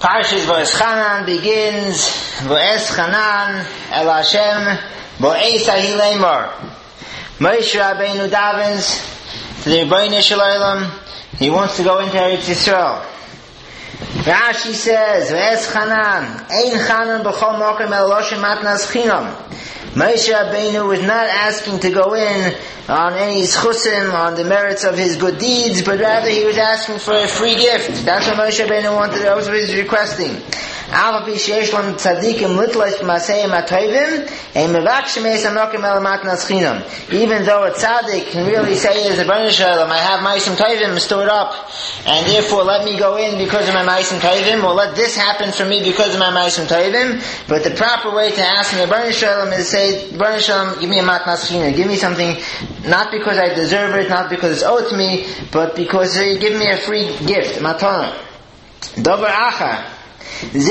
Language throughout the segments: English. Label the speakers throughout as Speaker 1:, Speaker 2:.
Speaker 1: Parshas Va'eschanan begins, Va'eschanan el Hashem, Va'esa hi leimor. Moshe Rabbeinu davens to the Rebbeinu Shalom. He wants to go into Eretz Yisrael. Rashi says, Va'eschanan, Ein chanan b'chol mokem el Loshem matnas chinam. Moshe Rabbeinu was not asking to go in on any schusim, on the merits of his good deeds, but rather he was asking for a free gift. That's what Moshe Rabbeinu wanted, that was what he was requesting. Even though a tzaddik can really say, as a Rebbeinu Shalom, I have ma'asim tovim stored up, and therefore let me go in because of my ma'asim tovim, or let this happen for me because of my ma'asim tovim. But the proper way to ask the Rebbeinu Shalom is to say, Rebbeinu Shalom, give me a matnas chinam, give me something, not because I deserve it, not because it's owed to me, but because you give me a free gift, matana. Dover achar. This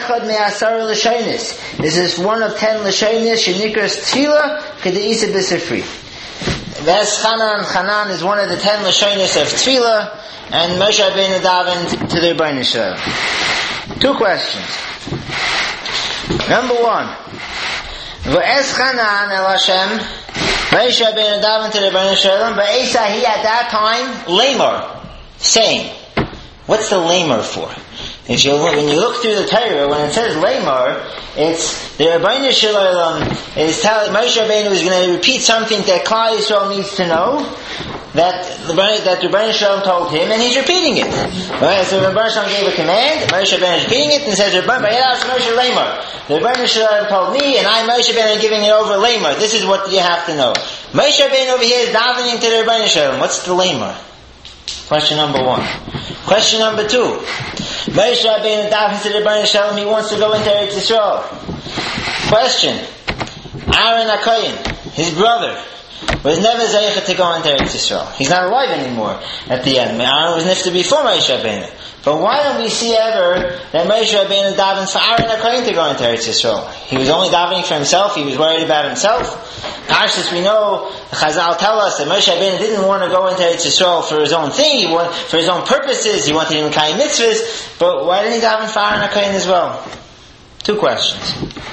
Speaker 1: is one of 10 Lashonis, Shenikras Tefillah, Kedeisa B'Sifri. Va'eschanan is one of the 10 Lashonis of Tefillah, and Moshe Rabbeinu davened to the Rebbeinu Shalom. Two questions. Number one, Va'eschanan el Hashem, Moshe Rabbeinu davened to the Rebbeinu Shalom, Va'esa he at that time, Lamor, saying. What's the Lamor for? When you look through the Torah, when it says Lamor, it's the Rebbeinu Shalom is telling Moshe Rabbeinu is going to repeat something that Klal Yisrael needs to know, that Rebbeinu Shalom told him, and he's repeating it. Right? So Rebbeinu Shalom gave a command, Moshe Rabbeinu is repeating it, and says, the Rebbeinu Shalom told me, and I, Moshe Rabbeinu, am giving it over Lamor. This is what you have to know. Moshe Rabbeinu over here is davening to the Rebbeinu Shalom. What's the Lamor? Question number one. Question number two. Moshe Rabbeinu davens to the Rebbeinu Shalom, he wants to go into Eretz Yisrael. Question. Aaron HaKohen, his brother, was never zeicha to go into Eretz Yisrael. He's not alive anymore at the end. Aaron was nifted before Moshe Rabbeinu. But why don't we see ever that Moshe Rabbeinu davens for Aaron HaKohen to go into Eretz Yisrael? He was only davening for himself, he was worried about himself. Parshas we know, the Chazal tell us that Moshe Rabbeinu didn't want to go into Eretz Yisrael for his own thing, for his own purposes, he wanted to make mitzvahs, but why didn't he daven for Aaron HaKohen as well? Two questions.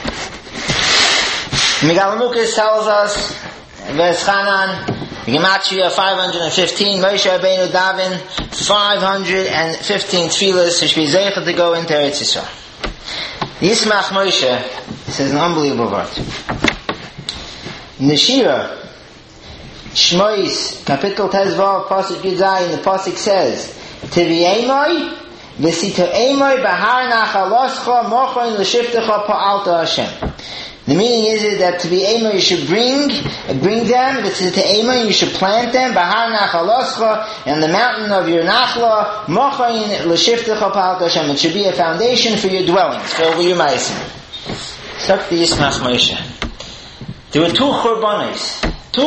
Speaker 1: Megalamukas tells us, Va'eschanan, Gematria 515, Moshe Rabbeinu daven 515 tefillas, so should be zeicha to go into Eretz Yisrael. Yismach Moshe, this is an unbelievable word. Neshira, Shmois, Kapitel Tezvav, Pasuk Yudzayin, the Pasuk says, Tivi'emoi, V'sito'emoi, Bahar Nachaloscha, Mochoin L'shiftecha Pa'alta Hashem. The meaning is that to be ema you should bring them, to ema you should plant them, Bahar Nachaloscha, and the mountain of your Nachla, Mochayin L'shiftecha Pa'alta Hashem. It should be a foundation for your dwellings, for your ma'asim. Sakti Yismach Moshe. There were two churbanos.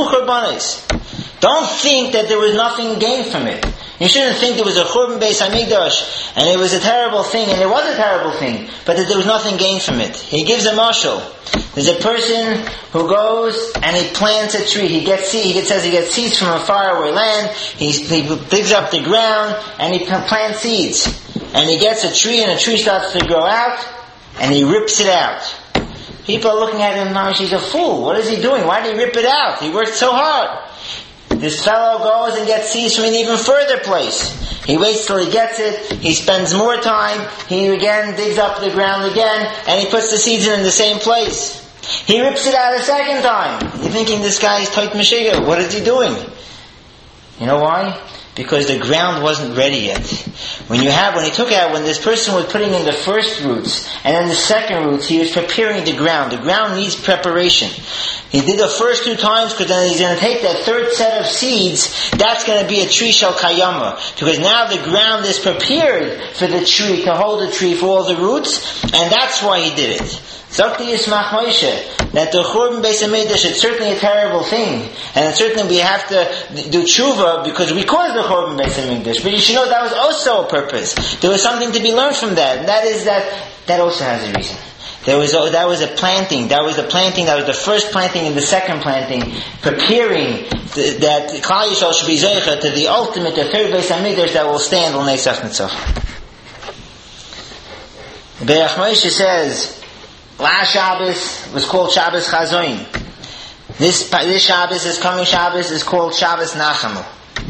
Speaker 1: Don't think that there was nothing gained from it. You shouldn't think there was a Churban Beis Hamikdash and it was a terrible thing, and it was a terrible thing, but that there was nothing gained from it. He gives a mashal. There's a person who goes and he plants a tree. He gets seeds from a faraway land. He digs up the ground and he plants seeds. And he gets a tree, and a tree starts to grow out, and he rips it out. People are looking at him now, he's a fool. What is he doing? Why did he rip it out? He worked so hard. This fellow goes and gets seeds from an even further place. He waits till he gets it, he spends more time, he again digs up the ground again, and he puts the seeds in the same place. He rips it out a second time. You're thinking this guy is Toit Meshiga. What is he doing? You know why? Because the ground wasn't ready yet. When this person was putting in the first roots, and then the second roots, he was preparing the ground. The ground needs preparation. He did the first two times, because then he's going to take that third set of seeds, that's going to be a tree shel kayama. Because now the ground is prepared for the tree, to hold the tree for all the roots, and that's why he did it. Zakti Yismach Moshe, that the Churban Beis Hamikdash is certainly a terrible thing, and certainly we have to do tshuva because we caused the Churban Beis Hamikdash. But you should know that was also a purpose. There was something to be learned from that, and that is that also has a reason. That was a planting. That was the first planting and the second planting, preparing that Klal Yisrael should be zeicha to the ultimate, the third Beis Hamikdash that will stand l'neisach nitzach. Be'ach Moshe says, last Shabbos was called Shabbos Chazoin. This Shabbos, this coming Shabbos, is called Shabbos Nachamu.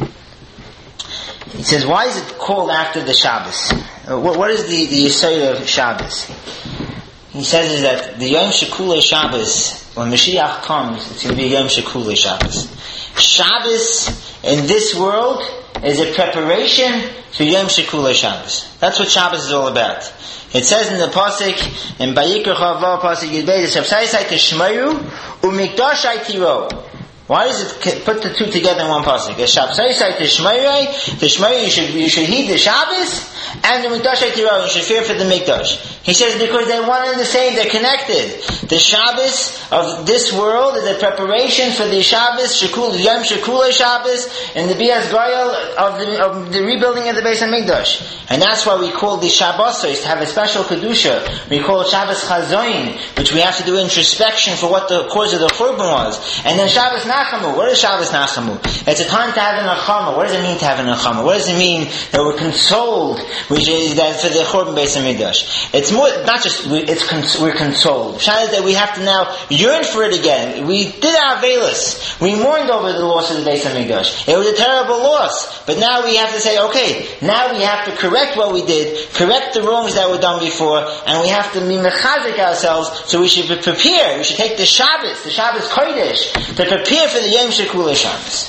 Speaker 1: He says, why is it called after the Shabbos? What is the Yesod of Shabbos? He says is that the Yom Shekulei Shabbos, when Mashiach comes, it's going to be Yom Shekulei Shabbos. Shabbos in this world is a preparation for Yom Shekulei Shabbos. That's what Shabbos is all about. It says in the pasuk in Vayikra Chava pasuk Yudbei, "Shabsayisai tishmayu umikdashai tiro." Why does it put the two together in one pasuk? Shabsayisai tishmayu, you should heed the Shabbos, and the mikdashai tiro, you should fear for the mikdash. He says because they're one and the same, they're connected. The Shabbos of this world is a preparation for the Shabbos, Yom Shekulei Shabbos, and the Bias Goyal of the rebuilding of the Beis HaMikdash. And that's why we call the Shabbosos to have a special Kedusha. We call it Shabbos Chazoin, which we have to do introspection for what the cause of the Churban was. And then Shabbos Nachamu. What is Shabbos Nachamu? It's a time to have an Nachama. What does it mean to have an Nachama? What does it mean that we're consoled, which is that for the Churban Beis HaMikdash? It's more, not just, we're consoled. Pshat is that we have to now yearn for it again. We did our Veilus. We mourned over the loss of the Beis HaMikdash. It was a terrible loss. But now we have to say, okay, now we have to correct what we did, correct the wrongs that were done before, and we have to be mechazik ourselves, so we should prepare. We should take the Shabbos Kodesh, to prepare for the Yom Shekulei Shabbos.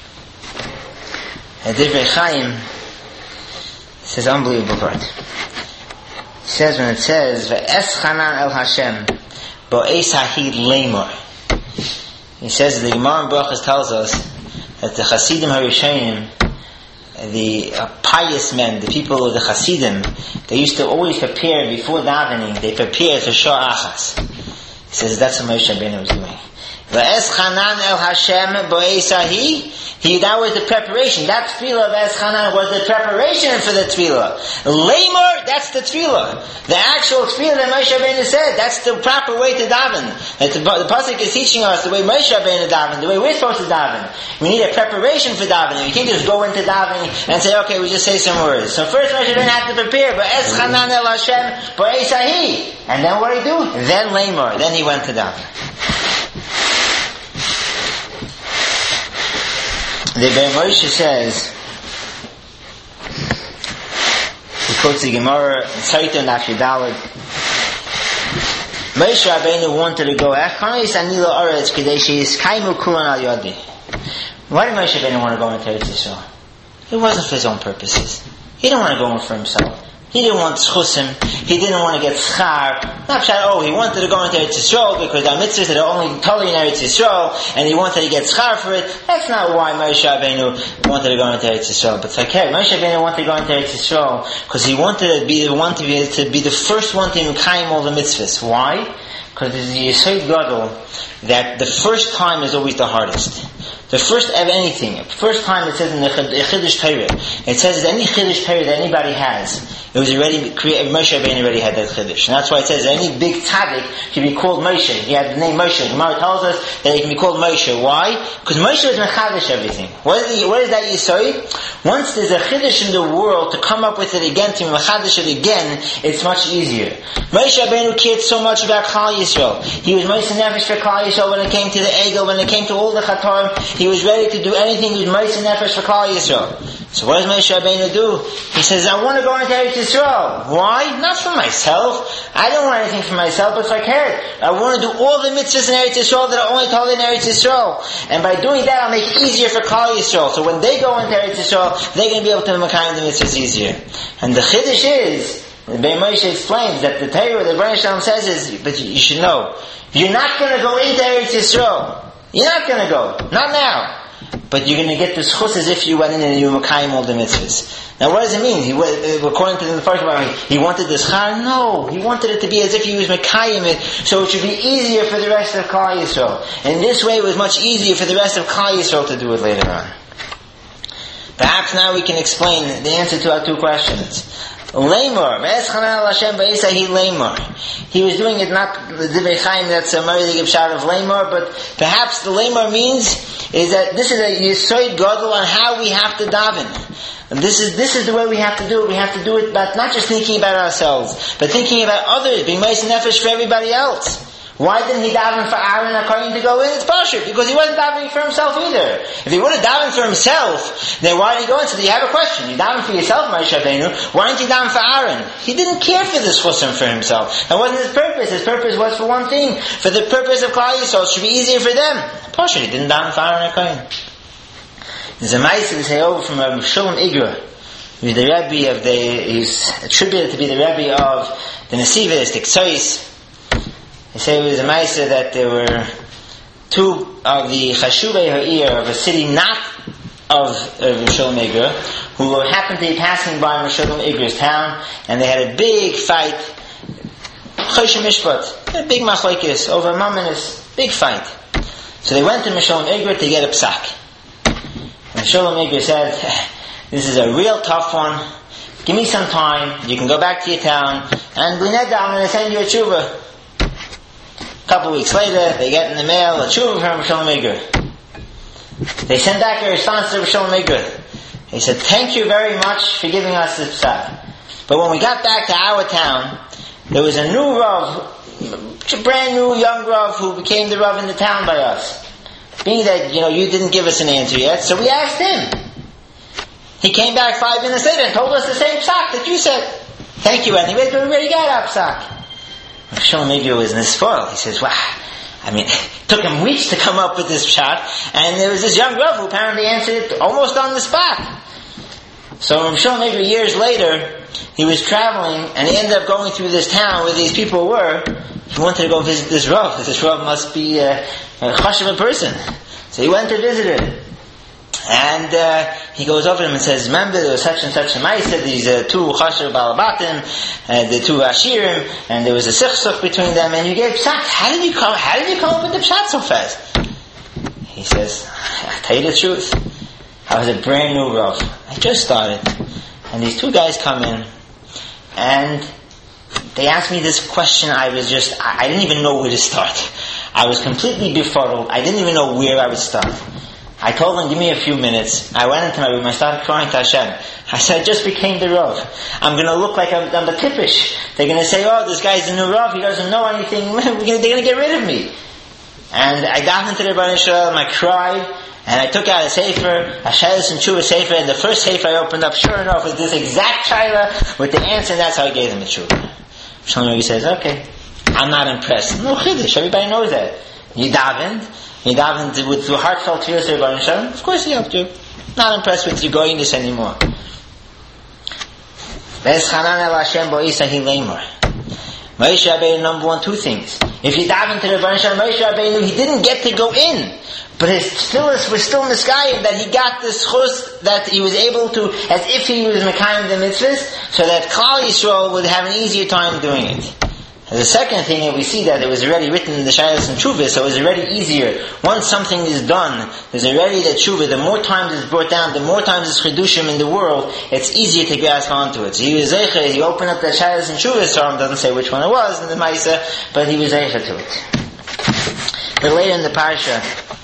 Speaker 1: Divrei Chaim says unbelievable part. He says when it says Ve'es Chanan El Hashem Bo'es Hahid Leimor. He says the Gemara in Brachos tells us that the Chasidim Harishonim, the pious men, the people of the Chasidim, they used to always prepare before davening. They prepared for Shah Achas. He says that's what Moshe Rabbeinu was doing. Ve'es Chanan El Hashem Bo'es Hahid. That was the preparation. That tefillah of Eschanan was the preparation for the tefillah. Lamor, that's the tefillah. The actual tefillah that Moshe Rabbeinu said, that's the proper way to daven. The pasuk is teaching us the way Moshe Rabbeinu daven, the way we're supposed to daven. We need a preparation for davening. We can't just go into davening and say, okay, we just say some words. So first Moshe Rabbeinu had to prepare, but Eschanan El Hashem Bo'esahi. And then what did he do? Then Lamor. Then he went to daven. The Be'er Moshe says, he quotes the Gemara, Tzayta Nafshi Daled, Moshe Rabbeinu wanted to go, why did Moshe Rabbeinu want to go into Eretz Yisrael? It wasn't for his own purposes. He didn't want to go in for himself. He didn't want schusim. He didn't want to get schar. Not sure, he wanted to go into Eretz Yisrael because there are mitzvahs that are only totally in Eretz Yisrael, and he wanted to get schar for it. That's not why Moshe Rabbeinu wanted to go into Eretz Yisrael. But okay, Moshe Rabbeinu wanted to go into Eretz Yisrael because he wanted to be the one to be the first one to mekayim all the mitzvahs. Why? Because there's the Yesod Gadol that the first time is always the hardest. The first of anything, first time it says in the Chiddush Torah, it says that any Chiddush Torah that anybody has, it was already created. Moshe Rabbeinu already had that Chiddush, and that's why it says that any big tzaddik can be called Moshe. He had the name Moshe. The Gemara tells us that he can be called Moshe. Why? Because Moshe was mechadish everything. What is that Yisod? Once there's a Chiddush in the world, to come up with it again, to mechadish it again, it's much easier. Moshe Rabbeinu cared so much about Klal Yisrael. He was Moshe Nefesh for Klal Yisrael when it came to the Egel, when it came to all the Chatorim. He was ready to do anything with Moshe Nefesh for Klal Yisrael. So what does Moshe Rabbeinu do? He says, I want to go into Eretz Yisrael. Why? Not for myself. I don't want anything for myself, but for Keret. I want to do all the mitzvahs in Eretz Yisrael that are only told in Eretz Yisrael. And by doing that, I'll make it easier for Klal Yisrael. So when they go into Eretz Yisrael, they're going to be able to mekayim the mitzvahs easier. And the Chiddush is, the Be'er Moshe explains that the Torah, the Rebbeinu Shalom says is, but you should know, you're not going to go into Eretz Yisrael. You're not going to go. Not now. But you're going to get the schus as if you went in and you were mekayim all the mitzvahs. Now what does it mean? According to the first one, he wanted the schar? No. He wanted it to be as if he was mekayim it, so it should be easier for the rest of Klal Yisrael. In this way it was much easier for the rest of Klal Yisrael to do it later on. Perhaps now we can explain the answer to our two questions. Lamor, he was doing it not the Divrei Chaim, that's a Mari Gibshar of Lamor, but perhaps the Lamor means is that this is a Yesod Gadol on how we have to daven. And this is the way we have to do it. We have to do it not just thinking about ourselves, but thinking about others, being Meiser Nefesh for everybody else. Why didn't he daven for Aaron HaKohen to go in? It's Pashut, because he wasn't davening for himself either. If he would have davened for himself, then why did he go in? So you have a question. You daven for yourself, Moshe Rabbeinu. Why didn't you daven for Aaron? He didn't care for this chusim for himself. That wasn't his purpose. His purpose was for one thing, for the purpose of Klal Yisrael. It should be easier for them. Pashut, he didn't daven for Aaron HaKohen. There's a ma'aseh we say over from Rabbi Shalom Igra. He's the Rebbe of he's attributed to be the Rebbe of the Nesivos, the Ktsois. They say it was a ma'aseh that there were two of the Chashuvei Ha'ir of a city not of Shalom Igra, who happened to be passing by Shalom Igra's town, and they had a big fight, Choshen Mishpat, a big machlokes over Mamonos, big fight. So they went to Shalom Igra to get a psak. And Shalom Igra said, "This is a real tough one. Give me some time. You can go back to your town, and I'm going to send you a tshuva." A couple of weeks later, they get in the mail a tshuva from Shalom Igra. They sent back a response to Shalom Igra. He said, "Thank you very much for giving us this psak. But when we got back to our town, there was a new Rav, a brand new young Rav who became the Rav in the town by us. Being that, you didn't give us an answer yet, so we asked him. He came back 5 minutes later and told us the same psak that you said. Thank you anyway, but we already got our psak." Shalom Igra was in his spoil. He says, "Wow, it took him weeks to come up with this shot, and there was this young Rav who apparently answered it almost on the spot." So Shalom Igra, years later, he was traveling, and he ended up going through this town where these people were. He wanted to go visit this Rav. This Rav must be a chashuv person. So he went to visit him. And he goes over to him and says, "Remember, there was such and such a ma'aseh, these two chashuv balabatim, the two ashirim, and there was a sichsuch between them, and you gave psak. How did you come up with the pshat so fast?" He says, "I'll tell you the truth. I was a brand new Rav. I just started. And these two guys come in, and they asked me this question. I didn't even know where to start. I was completely befuddled. I didn't even know where I would start. I told them, give me a few minutes. I went into my room, I started crying to Hashem. I said, I just became the Rav. I'm going to look like I'm the Kippish. They're going to say, oh, this guy's a new Rav, he doesn't know anything. They're going to get rid of me. And I got into the Rebbeinu Shalom, I cried, and I took out a sefer, a Shaylas and Tshuva sefer, and the first sefer I opened up, sure enough, was this exact shayla with the answer, and that's how I gave them the Tshuva. Shalom says, okay, I'm not impressed. No chiddush, everybody knows that. You davened with heartfelt tears to Rebbeinu Shalom. Of course he helped you. Not impressed with you going this anymore. Moshe Rabbeinu, number one, two things. If you daven to the Rebbeinu Shalom, Moshe Rabbeinu, he didn't get to go in. But his tefillos were still miskayim, that he got this chus, that he was able to, as if he was mekayim the mitzvahs, so that Klal Yisrael would have an easier time doing it. And the second thing that we see that it was already written in the Shaylas and Tshuva, so it was already easier. Once something is done, there's already the Tshuva, the more times it's brought down, the more times it's Chidushim in the world, it's easier to grasp onto it. So he was Zeicha, he opened up the Shaylas and Tshuva, so it doesn't say which one it was in the Maisa, but he was Zeicha to it. But later in the Parsha,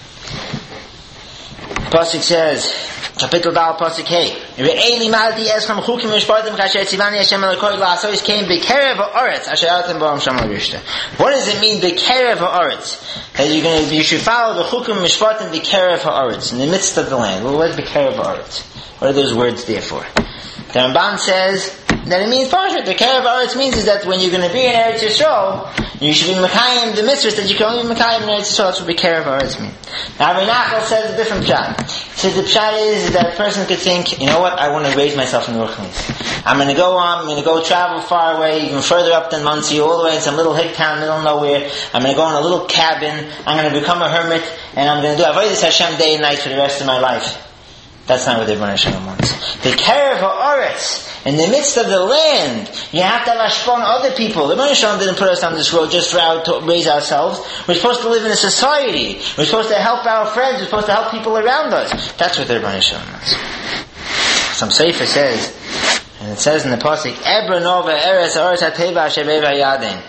Speaker 1: Pasuk says, Kapitel Dal Pasuk Hey, Re'eli malti eschem chukim mishpatim kasher tzivani Hashem elokoi la'asos came bekerev ha'aretz asher atem ba'am sham l'rishta. What does it mean bekerev ha'aretz? That you should follow the chukim mishpatim bekerev ha'aretz, in the midst of the land. Well, what is bekerev ha'aretz? What are those words there for? The Ramban says that it means Parshat. The Kerev Haaretz means is that when you're going to be in Eretz Yisrael, you should be Mekayim the mitzvahs that you can only be Mekayim in Eretz Yisrael. That's what Kerev Haaretz means. Now, Rabbi Nachal says a different pshat. He says the pshat is that a person could think, you know what, I want to raise myself in Ruchnis. I'm going to go travel far away, even further up than Muncie, all the way in some little hick town, middle of nowhere. I'm going to go in a little cabin. I'm going to become a hermit, and I'm going to do Avodas Hashem day and night for the rest of my life. That's not what the Rebbeinu Shalom wants. The Kerev Haaretz, in the midst of the land, you have to have ashpon other people. The Rebbeinu Shalom didn't put us on this road just to raise ourselves. We're supposed to live in a society. We're supposed to help our friends. We're supposed to help people around us. That's what the Rebbeinu Shalom wants. Some sefer says, and it says in the pasuk, Ebra Nova Eretz Haaretz HaTeva Asher Beiva Yaden.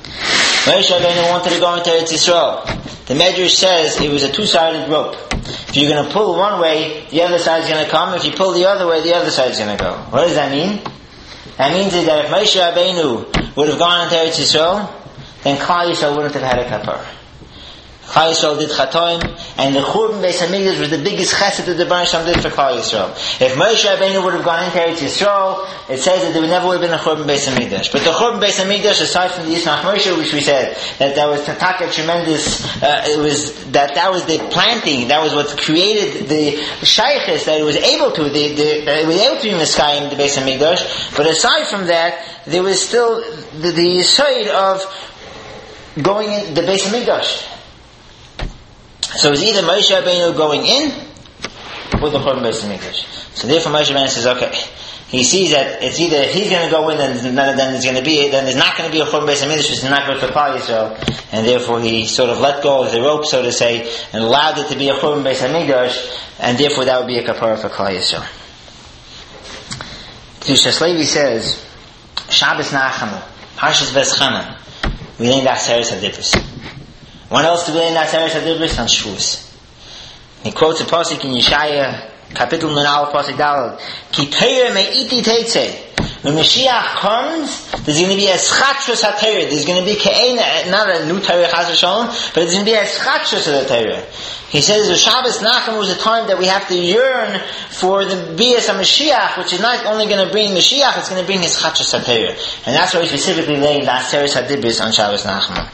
Speaker 1: Moshe Rabbeinu wanted to go into Eretz Yisrael. The Medrash says it was a two-sided rope. If you're going to pull one way, the other side's going to come. If you pull the other way, the other side's going to go. What does that mean? That means that if Moshe Rabbeinu would have gone into Eretz Yisrael, then Klal Yisrael wouldn't have had a kapara. Klal Yisrael did chatoim, and the Churban Beis Hamikdash was the biggest chesed that the Baruch Shem did for Klal Yisrael. If Moshe Rabbeinu would have gone into Eretz Yisrael, it says that there never would have been a Churban Beis Hamikdash. But the Churban Beis Hamikdash, aside from the Yismach Moshe, which we said that was Tataka tremendous, that was the planting, that was what created the shaykhis that it was able to, that it was able to be Meskayim the Beis Hamikdash. But aside from that, there was still the side of going in the Beis Hamikdash. So it was either Moshe Rabbeinu going in, or the Churban Beis Hamikdash. So therefore Moshe Rabbeinu says, okay, he sees that it's either he's going to go in, then there's not going to be a Churban Beis Hamikdash, which is not good for Klal Yisrael, and therefore he sort of let go of the rope, so to say, and allowed it to be a Churban Beis Hamikdash, and therefore that would be a kapara for Klal Yisrael. Kedushas Levi says, Shabbos Nachamu, Parshas V'eschana, we learned Aseres HaDibros. When else do we learn Aseres HaDibros? On Shavuos. He quotes a pasuk in Yeshaya, Kapitel Nun Aleph pasuk Daled, Ki Torah me'iti teitzei. When Mashiach comes, there's going to be a schatchus ha-Torah. There's going to be not a new Torah chas v'shalom, but there's going to be a schatchus of the Torah. He says the Shabbos Nachum was a time that we have to yearn for the Bias HaMashiach, which is not only going to bring Mashiach, it's going to bring his schatchus ha-Torah. And that's why we specifically lay the Aseres HaDibros on Shabbos Nachum.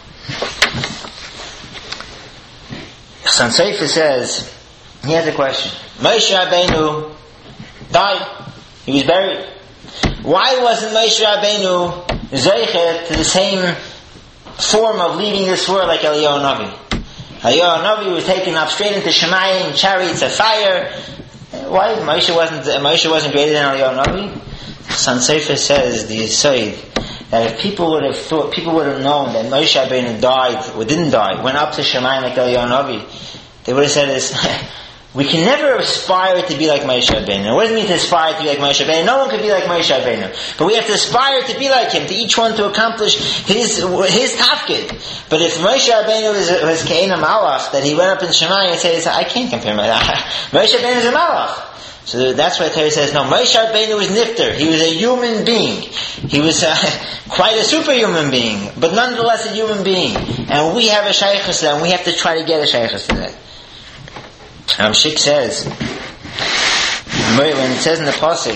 Speaker 1: Chasan Sofer says, he has a question. Moshe Rabbeinu died. He was buried. Why wasn't Moshe Rabbeinu Zeicher to the same form of leaving this world like Eliyahu Navi? Eliyahu Navi was taken up straight into Shemayim, chariots of fire. Why Moshe wasn't greater than Eliyahu Navi? Chasan Sofer says the Yesod that if people would have known that Moshe Rabbeinu died or didn't die, went up to Shemayim like Eliyahu Navi, they would have said this. We can never aspire to be like Moshe Rabbeinu. What does it mean to aspire to be like Moshe Rabbeinu? No one could be like Moshe Rabbeinu. But we have to aspire to be like him, to each one to accomplish his tafkid. But if Moshe Rabbeinu was Ke'en HaMalach, that he went up in Shemayim and said, I can't compare Moshe Rabbeinu is a Malach. So that's why Torah says, no, Moshe Rabbeinu was nifter. He was a human being. He was quite a superhuman being, but nonetheless a human being. And we have a shaykhus to that, and we have to try to get a shaykhus to that. Shik says, when it says in the pasuk,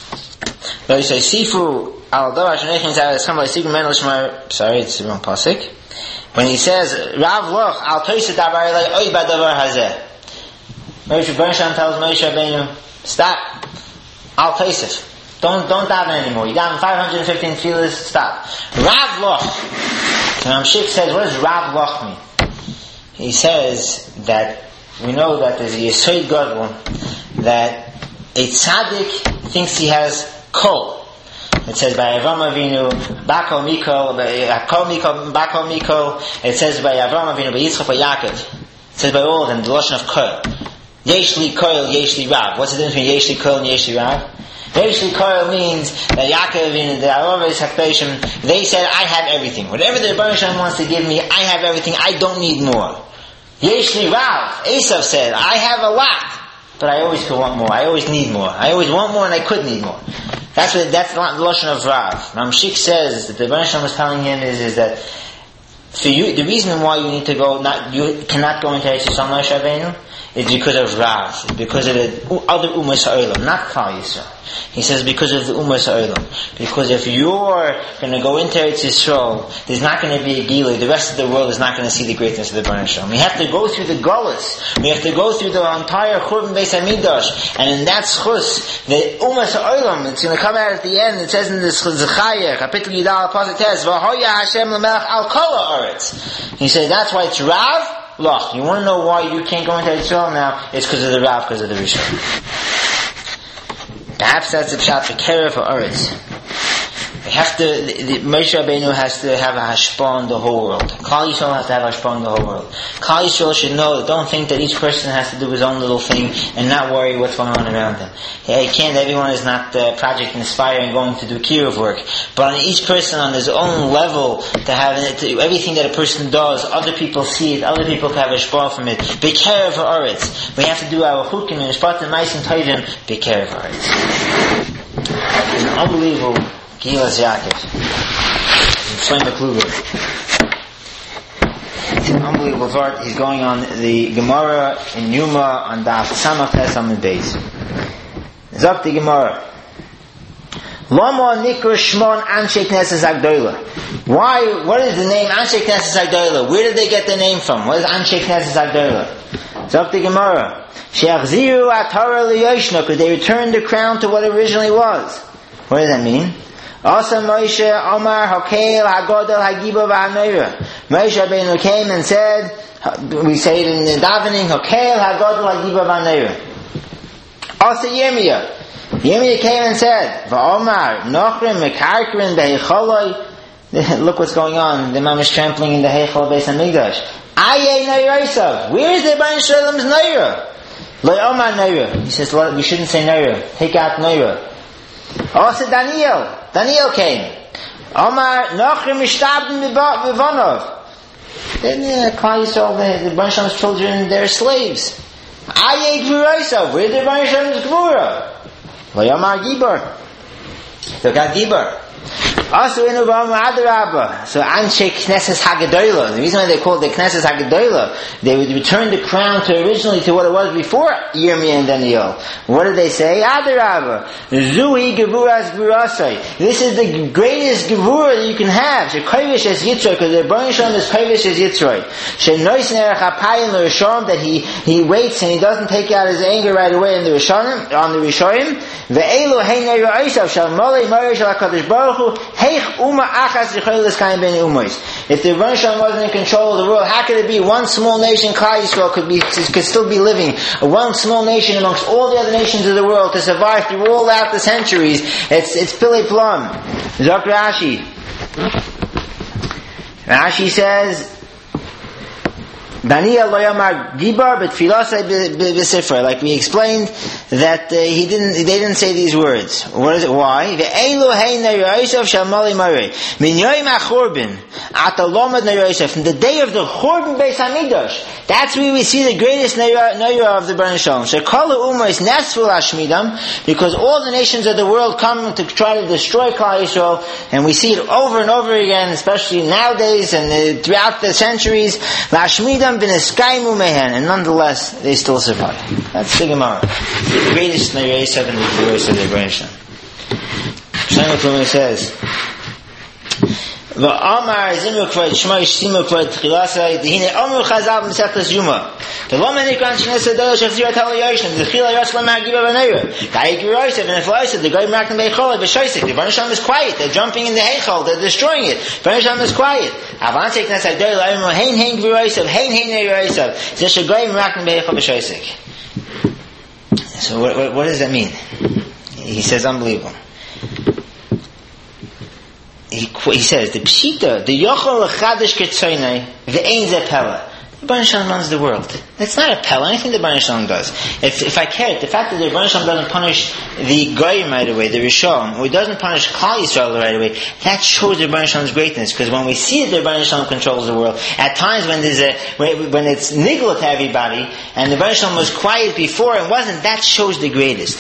Speaker 1: sorry, it's the wrong pasuk. When he says, Rav Loch, al toisa davar elay oy badavar hazeh. Moshe Bernstein tells Moshe Rabbeinu, stop. Al toisif. Don't daven anymore. You daven 515 tefillas, stop. Rav Loch. And Shik says, what does Rav Loch mean? He says that we know that there's a Yesod Gadol that a tzaddik thinks he has kol. It says by Avram Avinu, Bakol Mikol, Bakol Mikol. It says by Avram Avinu, by Yitzchak, by Yaakov. It says by all of them, the Lashon of kol. Yeshli kol, Yeshli Rav. What's the difference between Yeshli kol and Yeshli Rav? Yeshli kol means that Yaakov and the Arovos HaKadoshim, they said, I have everything. Whatever the Baruch Shem wants to give me, I have everything. I don't need more. Yeshli Rav, Esav said, I have a lot, but I always could want more. I always need more. I always want more and I could need more. That's the Lashon of Rav. Ramshik says that the Baruch Shem was telling him is that for you, the reason why you need to go, you cannot go into Eretz Yisrael Moshe Rabbeinu, is because of Rav, because of the other Umas HaOlam, not Klal Yisrael. He says because of the Umas HaOlam. Because if you're going to go into Eretz Yisrael, there's not going to be a Gilui. The rest of the world is not going to see the greatness of the Baruch Shem. We have to go through the Golus. We have to go through the entire Churban Beis Hamikdash. And in that schus, the Umas HaOlam, it's going to come out at the end. It says in the Zechariah, Kapitel Yudal Pasuk Tes, V'hoya Hashem l'melech al kol ha'aretz. He said that's why it's Rav. Loch. You want to know why you can't go into Israel now? It's because of the Rav, because of the Rishon. Perhaps that's the pshat for Kera for Oretz. Moshe Rabbeinu has to have a hashpah on the whole world. Klal Yisrael has to have a hashpah on the whole world. Klal Yisrael should know, don't think that each person has to do his own little thing and not worry what's going on around him. Everyone is not Project Inspire and going to do kiruv work. But on each person on his own level, to have everything that a person does, other people see it, other people can have a hashpah from it. Be care of Haaretz. We have to do our chukim and Mishpat and Ma'asim Tovim. Be care of Haaretz. It's an unbelievable Gilas Yaakov. Shlomo Kluger. It's an unbelievable part. He's going on the Gemara in Yuma on Daf Samach Tes Amud Beis. It's up the Gemara. Lama Nikra Shmon Anshe Knesses Agdoila. Why? What is the name Anshe Knesses Agdoila? Where did they get the name from? What is Anshe Knesses Agdoila? It's up the Gemara. Sheachziru Atara Liyoshna, because they returned the crown to what it originally was. What does that mean? Asa Moshe Omar Hakel Hagodel Hagiba V'Hanoira. Moshe Rabbeinu came and said, we say it in the davening, Hakel Hagodel Hagiba V'Hanoira. Asa Yirmiyah. Yirmiyah came and said, V'Omar Nochrim Mekarkrin Be'Hecholoi. Look what's going on. The mamish trampling in the Heichal Beis Hamikdash. Aye Neiraisav. Where is the Rebbeinu Shalom's Neira? Lo Omar Neira. He says, we shouldn't say Neira. Take out Neira. Also Daniel came. Omar Nochrim Mishtabim Bivonov. Then Klal Yisrael, the Rebbeinu Shalom's children, they're slaves. Aye Gvuraisav. Where is the Rebbeinu Shalom's Gvura? Lo Omar Gibar. Look at Gibar. Also in Uvam Adarabba. So Anshe Knesses Hagadoila. The reason why they called it Knesses Hagadoila, they would return the crown to originally to what it was before Yirmiyah and Daniel. What did they say? Adarabba. Zui Gevuras Gvurasai. This is the greatest Gevura that you can have. Shekovish es Yitzroy, because the Rebbeinu Shalom is Kovish es Yitzroy. Shenois Nerech HaPayim L'Rishon, that he waits and he doesn't take out his anger right away on the Rishonim. Ve'elu Hein Neira Oisav Shal Molei Morish Shal HaKadosh Baruch Hu. If the Rebbeinu Shalom wasn't in control of the world, how could it be one small nation, Klal Yisrael, could still be living, one small nation amongst all the other nations of the world to survive through all out the centuries? It's Pili Plum. Zok Rashi. Rashi says, Daniel loyamar gibar, but filasai b'sifra. Like we explained, that they didn't say these words. What is it? Why? Ve'elu hey neirosav shamali marei min yoyim hachurban atalomad neirosav. From the day of the Churban Beis Hamikdash, that's where we see the greatest neira of the Rebbeinu Shalom. Shekalu umos nesful hashmidam, because all the nations of the world come to try to destroy Klal Yisrael, and we see it over and over again, especially nowadays and throughout the centuries. Lashmidam. And nonetheless, they still survive. That's the Gemara. The greatest Neirei in the verse of the Rebbeinu Shalom. Shlomo Klumer says, "V'amar zimu kvod shmoish simu kvod tchilasai dehine omu chazal b'mesechtas Yuma. The woman who can't shines the dosh of Zirat Halayoshim, the Chila Yoslam Hagiba V'Neira. Kai Giroisav and Efloisav, the Goy Merachim Beichol B'Shoisik. The Rebbeinu Shalom is quiet. They're jumping in the Heichal. They're destroying it. The Rebbeinu Shalom is quiet. Avansek Nesai Doy La'im Hein Giroisav, Hein Neiroisav. Zesh Goy Merachim Beichol B'Shoisik. So what does that mean? He says unbelievable. He says the Pshita, the Yochel L'Chadish Ketzoynei, the Ein Zepela. The Rebbeinu Shalom runs the world. It's not a pella. Anything the Rebbeinu Shalom does. If I care, the fact that the Rebbeinu Shalom doesn't punish the Goyim right away, the Rishon, or he doesn't punish Klal Yisrael right away, that shows the Rebbeinu Shalom's greatness. Because when we see that the Rebbeinu Shalom controls the world, at times when when it's nigla to everybody, and the Rebbeinu Shalom was quiet before and wasn't, that shows the greatest.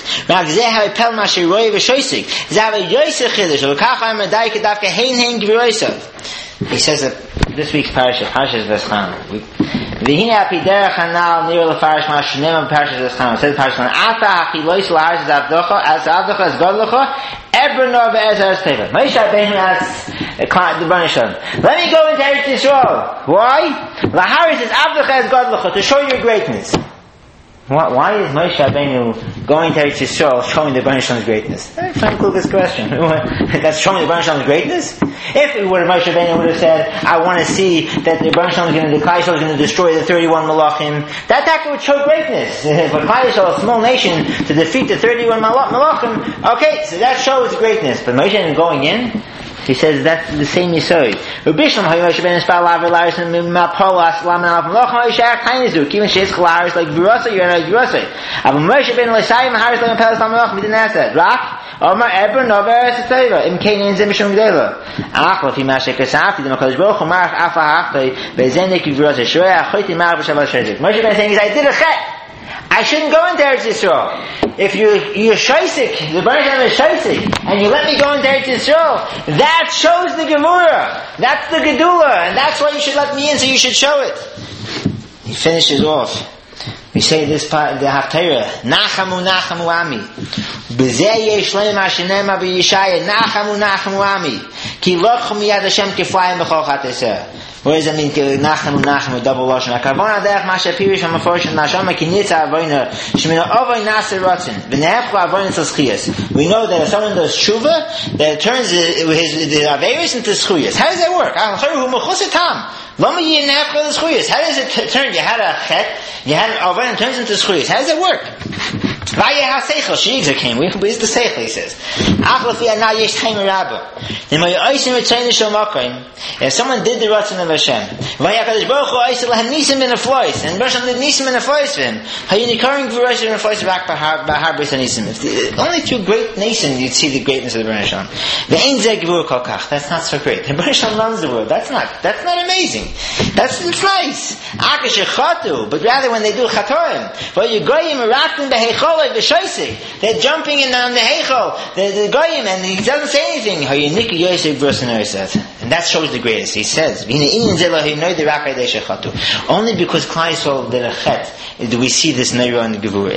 Speaker 1: He says that this week's parasha is Veschan. V'hine apiderach hanal nir lefarish ma'ashunim parasha Veschan. It says parasha Ata hachilois la'arish zavdocha as avdocha as godlocha ebrenor ve'ezer teva. Moshe Rabbeinu asks the Rebbeinu Shalom, let me go into Eretz Yisrael. Why? La'arish is avdocha as godlocha, to show your greatness. Why is Moshe Rabbeinu going to Eretz Yisrael showing the Rebbeinu Shalom's greatness? Very Frank Lucas question. That's showing the Rebbeinu Shalom's greatness? If it were Moshe Rabbeinu would have said, I want to see that the Rebbeinu Shalom is going to destroy the 31 Malachim, that would show greatness. For Klal Yisrael, a small nation, to defeat the 31 Malachim, okay, so that shows greatness. But Moshe Rabbeinu going in, He says that's the same Yisod. Rabbi Shalom Hayosh ben Espal Laver Laris and Mapolas Laman Alaf Loch Hayoshach Tainizu. Even She's Laris like Virasa, you're not Virasa. Abu Moshe ben Lesayim Haris like Pelas Laman we didn't ask that. Rak Omar Eber Nova Esateva Im Kainin Zimishum Gdela. Achla fi Mashek Kasafti the Makadosh Baruch Hu Marach Afa Hachtai Bezenik Virasa Shoya Choyti Marach B'Shabbat Shezik. Moshe ben saying is I did a chet. I shouldn't go into Eretz Yisrael. If you're shaisik, the Baruch Hashem is shaisik, and you let me go into Eretz Yisrael, that shows the Gemura. That's the Gedula, and that's why you should let me in, so you should show it. He finishes off. We say this part, the Haftarah, Nachamu Nachamu Ami. B'zeh yesh leim Hashanema b'Yishaya, Nachamu Nachamu Ami. Ki lochum yad Hashem kiflayim b'chol chateseh. What does that mean? Nachamu, double lashon. Akavona derech masha pirish ha'maforish nashama kinitza avoyna shemina avoy nase rotzen v'ne'efla avoyna tzchiyas. We know that if someone does tshuva, that it turns the averis into zchuyas. How does that work? How does it turn? You had a chet, you had an avoyna, turns into zchuyas. How does it work? Where's the seichel? He says. If someone did the ratzon of Hashem, and Hashem did nisim and aflois for him, if the only two great nations, you'd see the greatness of the Baruch Hashem. That's not so great. The Baruch Hashem runs the world. That's not amazing. It's nice. But rather when they do chatoim, they're jumping in on the heichal, the goyim, and he doesn't say anything. And that shows the greatest. He says, only because Klal Yisrael did a chet do we see this neira and gevura.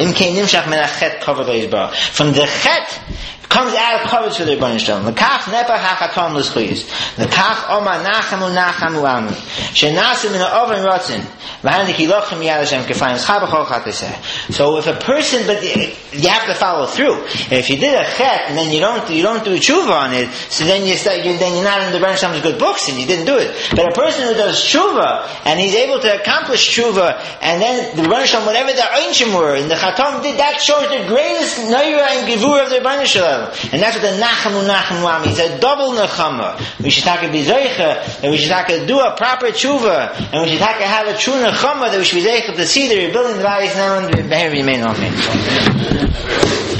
Speaker 1: From the chet comes out of coverage for the Rebbeinu Shalom. L'kach nepa hachatom l'schuyis. L'kach oma nachamu nachamu ami. Shenasu min ha'oven rotzin. V'hanik ilochem yad Hashem kefayim schar b'chol chateseh. So if a person, but you have to follow through. If you did a chet and then you don't do tshuva on it, so then you're not in the Rebbeinu Shalom's good books and you didn't do it. But a person who does tshuva and he's able to accomplish tshuva, and then the Rebbeinu Shalom, whatever the einshim were, and the chatom did, that shows the greatest neira and gevura of the Rebbeinu Shalom. And that's what the Nachamu Ami. It's a double Nechama. We should have to be Zeicha, and we should have to do a proper tshuva, and we should have to have a true Nechama, that we should be Zeicha to see the rebuilding the bodies now and remain on me.